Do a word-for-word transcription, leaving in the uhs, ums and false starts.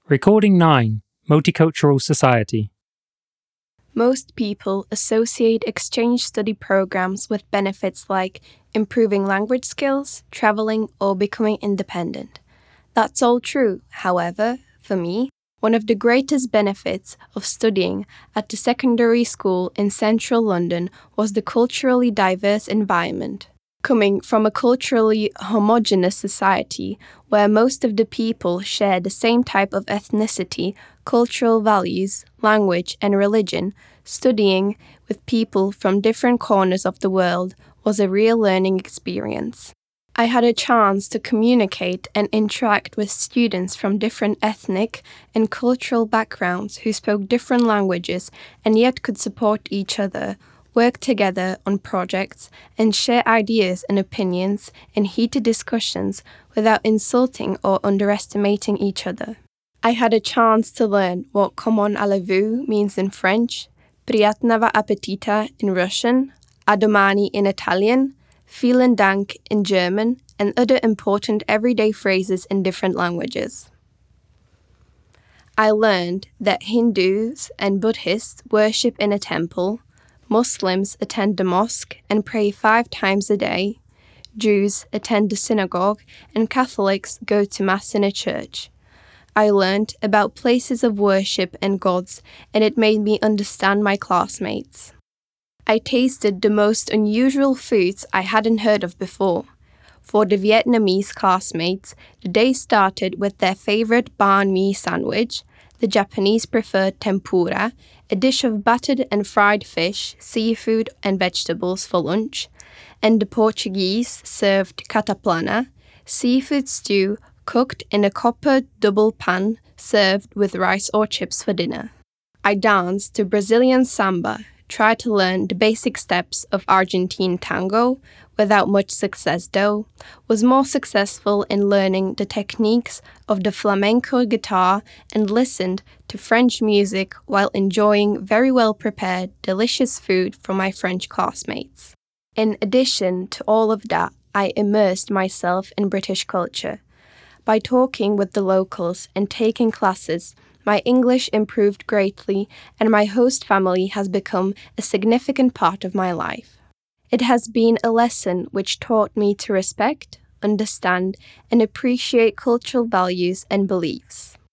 Recording nine, Multicultural Society. Most people associate exchange study programs with benefits like improving language skills, traveling, or becoming independent. That's all true. However, for me, one of the greatest benefits of studying at the secondary school in central London was the culturally diverse environment. Coming from a culturally homogeneous society where most of the people share the same type of ethnicity, cultural values, language, and religion, studying with people from different corners of the world was a real learning experience. I had a chance to communicate and interact with students from different ethnic and cultural backgrounds who spoke different languages and yet could support each other, work together on projects, and share ideas and opinions in heated discussions without insulting or underestimating each other. I had a chance to learn what "Comment allez-vous" means in French, "Priятного аппетита" in Russian, "A domani" in Italian, "Vielen Dank" in German, and other important everyday phrases in different languages. I learned that Hindus and Buddhists worship in a temple, Muslims attend the mosque and pray five times a day, Jews attend the synagogue, and Catholics go to Mass in a church. I learned about places of worship and gods, and it made me understand my classmates. I tasted the most unusual foods I hadn't heard of before. For the Vietnamese classmates, the day started with their favorite banh mi sandwich, the Japanese preferred tempura, a dish of battered and fried fish, seafood, and vegetables for lunch, and the Portuguese served cataplana, seafood stew cooked in a copper double pan served with rice or chips for dinner. I danced to Brazilian samba, tried to learn the basic steps of Argentine tango, without much success though, was more successful in learning the techniques of the flamenco guitar and listened to French music while enjoying very well prepared, delicious food from my French classmates. In addition to all of that, I immersed myself in British culture. By talking with the locals and taking classes, my English improved greatly, and my host family has become a significant part of my life. It has been a lesson which taught me to respect, understand, and appreciate cultural values and beliefs.